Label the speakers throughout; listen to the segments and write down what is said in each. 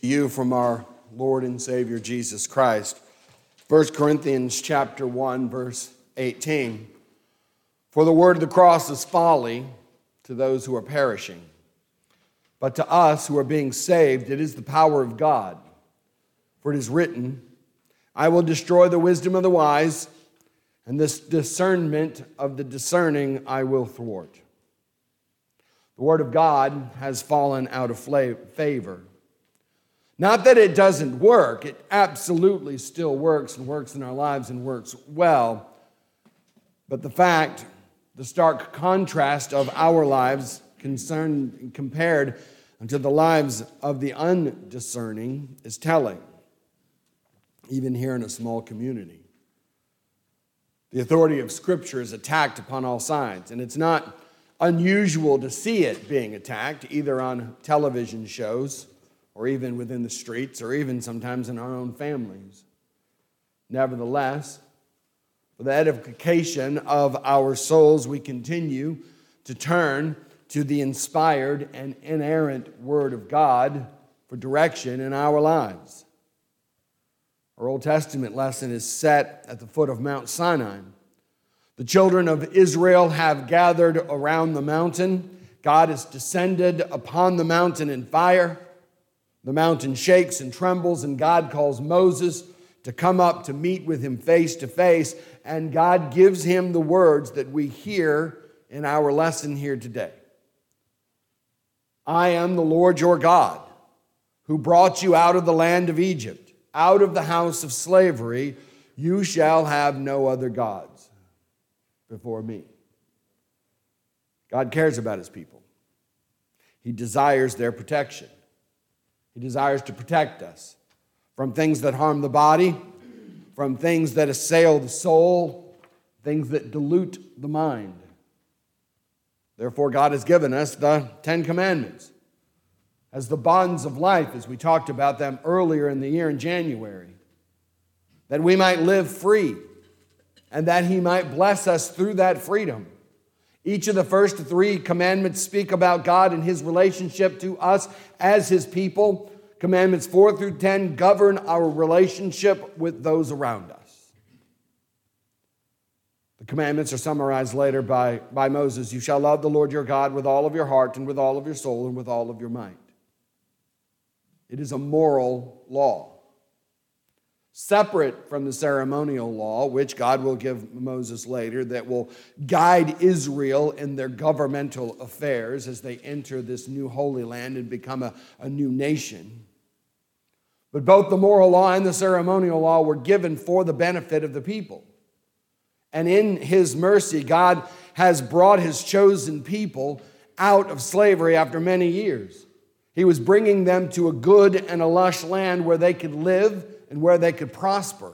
Speaker 1: You from our Lord and Savior Jesus Christ. 1 Corinthians chapter 1, verse 18. For the word of the cross is folly to those who are perishing, but to us who are being saved, it is the power of God. For it is written, I will destroy the wisdom of the wise, and this discernment of the discerning I will thwart. The word of God has fallen out of favor. Not that it doesn't work, it absolutely still works and works in our lives and works well. But the stark contrast of our lives compared to the lives of the undiscerning is telling, even here in a small community. The authority of Scripture is attacked upon all sides, and it's not unusual to see it being attacked, either on television shows or even within the streets, or even sometimes in our own families. Nevertheless, for the edification of our souls, we continue to turn to the inspired and inerrant Word of God for direction in our lives. Our Old Testament lesson is set at the foot of Mount Sinai. The children of Israel have gathered around the mountain. God has descended upon the mountain in fire. The mountain shakes and trembles, and God calls Moses to come up to meet with him face to face, and God gives him the words that we hear in our lesson here today. I am the Lord your God, who brought you out of the land of Egypt, out of the house of slavery. You shall have no other gods before me. God cares about his people. He desires their protection. He desires to protect us from things that harm the body, from things that assail the soul, things that dilute the mind. Therefore, God has given us the Ten Commandments as the bonds of life, as we talked about them earlier in the year in January, that we might live free and that he might bless us through that freedom. Each of the first three commandments speak about God and his relationship to us as his people. Commandments 4 through 10 govern our relationship with those around us. The commandments are summarized later by Moses. You shall love the Lord your God with all of your heart and with all of your soul and with all of your might. It is a moral law, separate from the ceremonial law, which God will give Moses later, that will guide Israel in their governmental affairs as they enter this new holy land and become a new nation. But both the moral law and the ceremonial law were given for the benefit of the people. And in his mercy, God has brought his chosen people out of slavery after many years. He was bringing them to a good and a lush land where they could live and where they could prosper.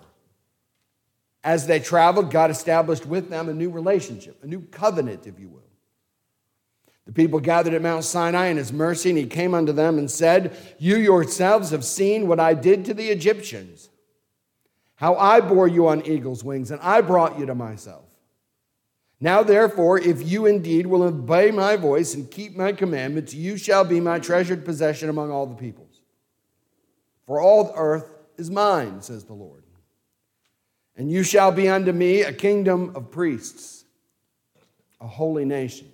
Speaker 1: As they traveled, God established with them a new relationship, a new covenant, if you will. The people gathered at Mount Sinai in his mercy, and he came unto them and said, You yourselves have seen what I did to the Egyptians, how I bore you on eagle's wings, and I brought you to myself. Now, therefore, if you indeed will obey my voice and keep my commandments, you shall be my treasured possession among all the peoples. For all the earth is mine, says the Lord. And you shall be unto me a kingdom of priests, a holy nation.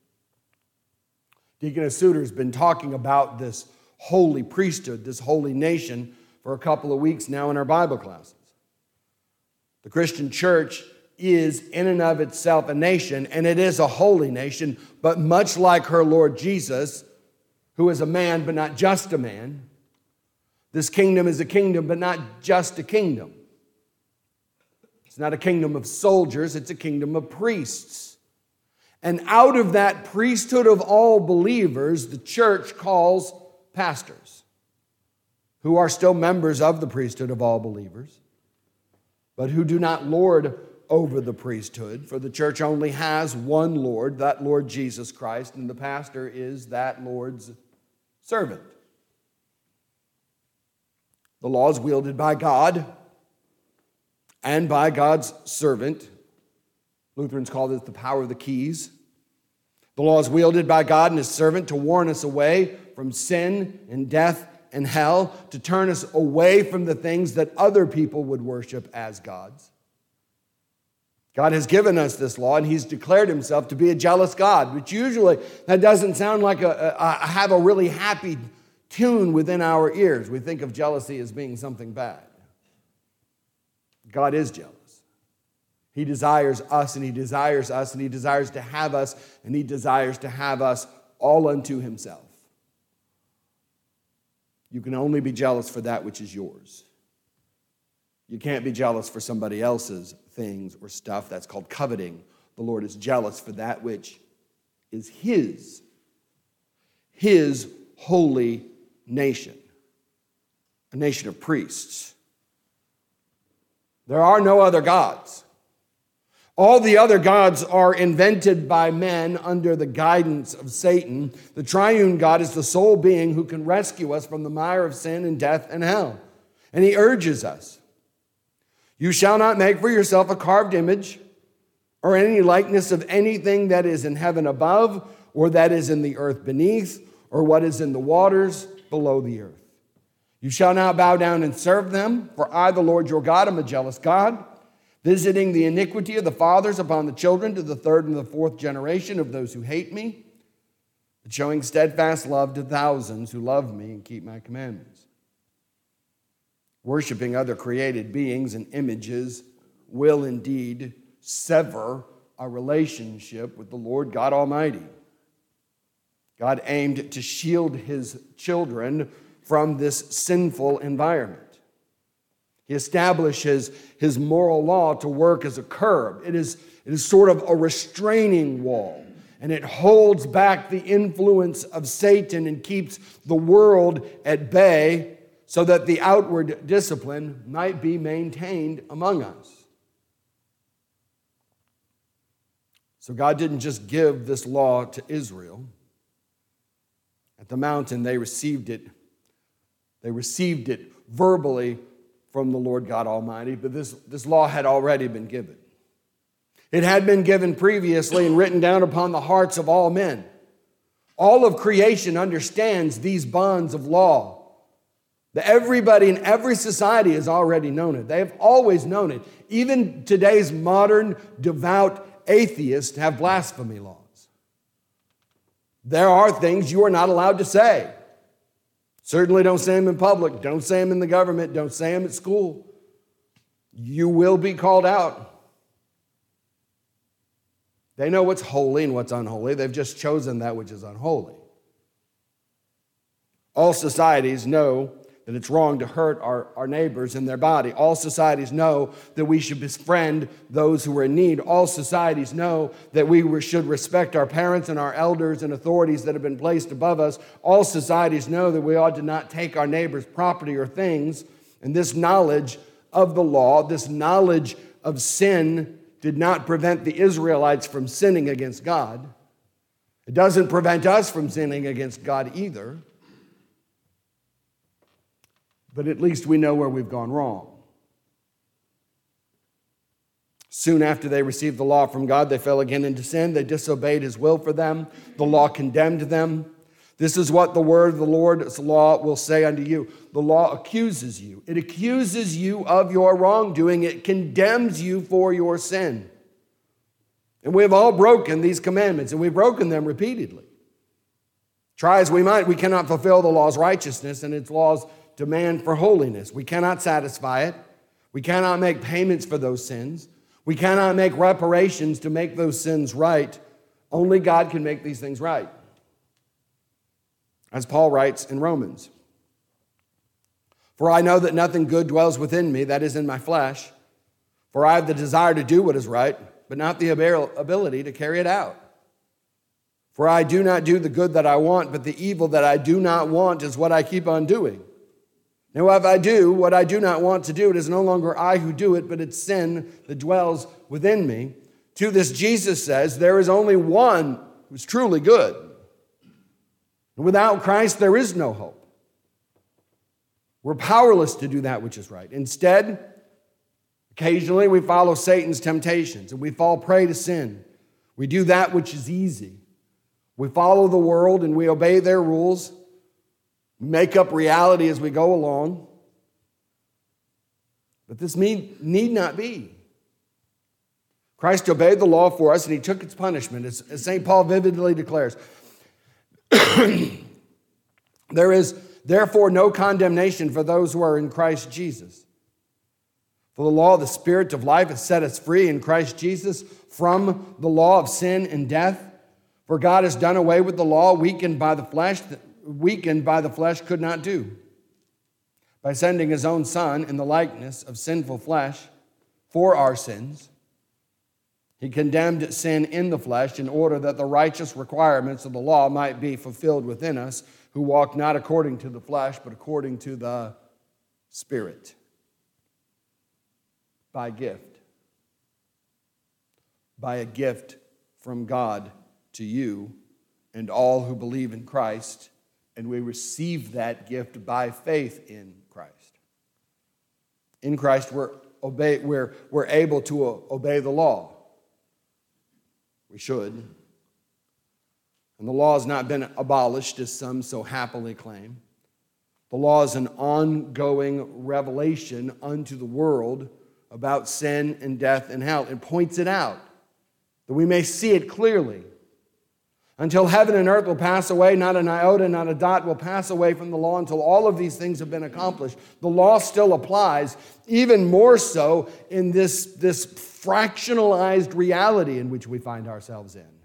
Speaker 1: Deaconess Suter's been talking about this holy priesthood, this holy nation, for a couple of weeks now in our Bible classes. The Christian church is in and of itself a nation, and it is a holy nation, but much like her Lord Jesus, who is a man but not just a man, this kingdom is a kingdom but not just a kingdom. It's not a kingdom of soldiers, it's a kingdom of priests. And out of that priesthood of all believers, the church calls pastors, who are still members of the priesthood of all believers, but who do not lord over the priesthood, for the church only has one Lord, that Lord Jesus Christ, and the pastor is that Lord's servant. The law is wielded by God and by God's servant. Lutherans call this the power of the keys. The law is wielded by God and his servant to warn us away from sin and death and hell to turn us away from the things that other people would worship as gods. God has given us this law, and he's declared himself to be a jealous God, which usually that doesn't sound like have a really happy tune within our ears. We think of jealousy as being something bad. God is jealous. He desires us, and he desires us, and he desires to have us, and he desires to have us all unto himself. You can only be jealous for that which is yours. You can't be jealous for somebody else's things or stuff. That's called coveting. The Lord is jealous for that which is his holy nation, a nation of priests. There are no other gods. All the other gods are invented by men under the guidance of Satan. The triune God is the sole being who can rescue us from the mire of sin and death and hell. And he urges us, you shall not make for yourself a carved image or any likeness of anything that is in heaven above, or that is in the earth beneath, or what is in the waters below the earth. You shall not bow down and serve them, for I, the Lord your God, am a jealous God, visiting the iniquity of the fathers upon the children to the third and the fourth generation of those who hate me, but showing steadfast love to thousands who love me and keep my commandments. Worshiping other created beings and images will indeed sever our relationship with the Lord God Almighty. God aimed to shield his children from this sinful environment. He establishes his moral law to work as a curb. It is sort of a restraining wall, and it holds back the influence of Satan and keeps the world at bay so that the outward discipline might be maintained among us. So God didn't just give this law to Israel. At the mountain, they received it. They received it verbally from the Lord God Almighty, but this law had already been given. It had been given previously and written down upon the hearts of all men. All of creation understands these bonds of law. Everybody in every society has already known it. They have always known it. Even today's modern, devout atheists have blasphemy laws. There are things you are not allowed to say. Certainly don't say them in public. Don't say them in the government. Don't say them at school. You will be called out. They know what's holy and what's unholy. They've just chosen that which is unholy. All societies know that it's wrong to hurt our neighbors in their body. All societies know that we should befriend those who are in need. All societies know that we should respect our parents and our elders and authorities that have been placed above us. All societies know that we ought to not take our neighbor's property or things. And this knowledge of the law, this knowledge of sin, did not prevent the Israelites from sinning against God. It doesn't prevent us from sinning against God either. But at least we know where we've gone wrong. Soon after they received the law from God, they fell again into sin. They disobeyed his will for them. The law condemned them. This is what the word of the Lord's law will say unto you. The law accuses you. It accuses you of your wrongdoing. It condemns you for your sin. And we have all broken these commandments, and we've broken them repeatedly. Try as we might, we cannot fulfill the law's righteousness and its law's demand for holiness. We cannot satisfy it. We cannot make payments for those sins. We cannot make reparations to make those sins right. Only God can make these things right. As Paul writes in Romans, for I know that nothing good dwells within me, that is in my flesh. For I have the desire to do what is right, but not the ability to carry it out. For I do not do the good that I want, but the evil that I do not want is what I keep on doing. Now, if I do what I do not want to do, it is no longer I who do it, but it's sin that dwells within me. To this, Jesus says, there is only one who's truly good. And without Christ, there is no hope. We're powerless to do that which is right. Instead, occasionally we follow Satan's temptations and we fall prey to sin. We do that which is easy. We follow the world and we obey their rules. make up reality as we go along. But this need not be. Christ obeyed the law for us, and he took its punishment. As St. Paul vividly declares, there is therefore no condemnation for those who are in Christ Jesus. For the law of the Spirit of life has set us free in Christ Jesus from the law of sin and death. For God has done away with the law weakened by the flesh could not do, by sending his own Son in the likeness of sinful flesh for our sins. He condemned sin in the flesh in order that the righteous requirements of the law might be fulfilled within us, who walk not according to the flesh, but according to the Spirit. By gift. By a gift from God to you and all who believe in Christ, and we receive that gift by faith in Christ. In Christ, we're able to obey the law. We should. And the law has not been abolished, as some so happily claim. The law is an ongoing revelation unto the world about sin and death and hell. It points it out, that we may see it clearly. Until heaven and earth will pass away, not an iota, not a dot will pass away from the law until all of these things have been accomplished. The law still applies, even more so in this fractionalized reality in which we find ourselves in.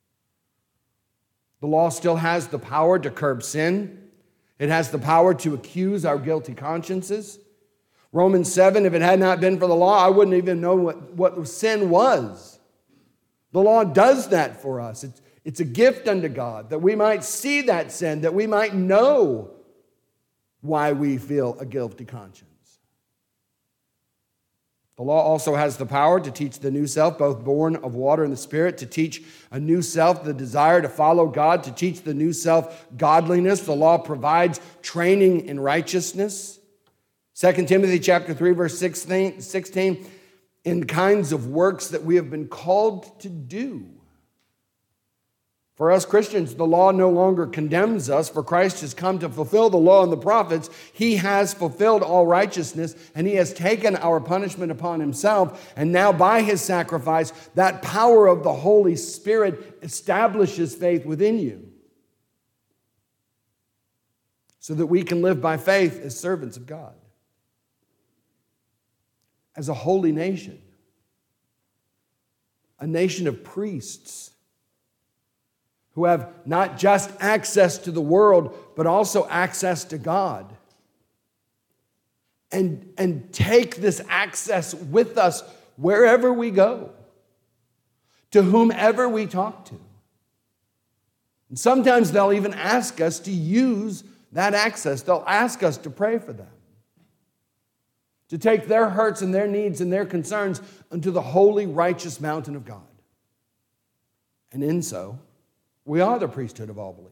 Speaker 1: The law still has the power to curb sin. It has the power to accuse our guilty consciences. Romans 7, if it had not been for the law, I wouldn't even know what sin was. The law does that for us. It's a gift unto God that we might see that sin, that we might know why we feel a guilty conscience. The law also has the power to teach the new self, both born of water and the Spirit, to teach a new self the desire to follow God, to teach the new self godliness. The law provides training in righteousness. 2 Timothy chapter 3, verse 16, in kinds of works that we have been called to do. For us Christians, the law no longer condemns us, for Christ has come to fulfill the law and the prophets. He has fulfilled all righteousness, and he has taken our punishment upon himself. And now by his sacrifice, that power of the Holy Spirit establishes faith within you, so that we can live by faith as servants of God, as a holy nation, a nation of priests, who have not just access to the world, but also access to God. And take this access with us wherever we go, to whomever we talk to. And sometimes they'll even ask us to use that access. They'll ask us to pray for them, to take their hurts and their needs and their concerns unto the holy, righteous mountain of God. And in so, we are the priesthood of all believers.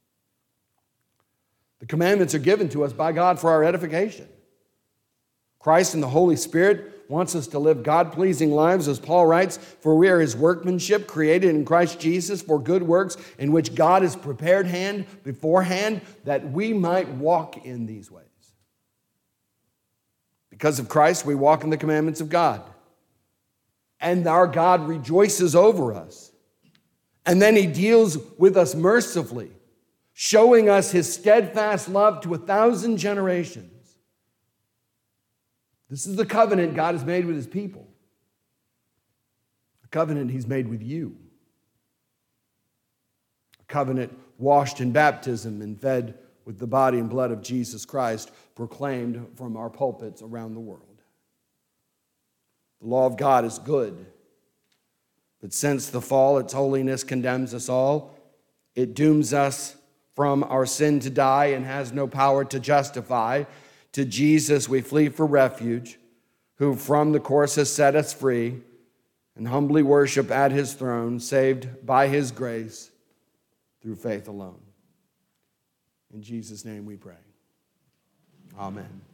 Speaker 1: The commandments are given to us by God for our edification. Christ and the Holy Spirit wants us to live God-pleasing lives, as Paul writes, for we are his workmanship, created in Christ Jesus for good works, in which God has prepared beforehand, that we might walk in these ways. Because of Christ, we walk in the commandments of God. And our God rejoices over us. And then he deals with us mercifully, showing us his steadfast love to 1,000 generations. This is the covenant God has made with his people. A covenant he's made with you. A covenant washed in baptism and fed with the body and blood of Jesus Christ, proclaimed from our pulpits around the world. The law of God is good. But since the fall, its holiness condemns us all. It dooms us from our sin to die and has no power to justify. To Jesus we flee for refuge, who from the course has set us free, and humbly worship at his throne, saved by his grace through faith alone. In Jesus' name we pray. Amen.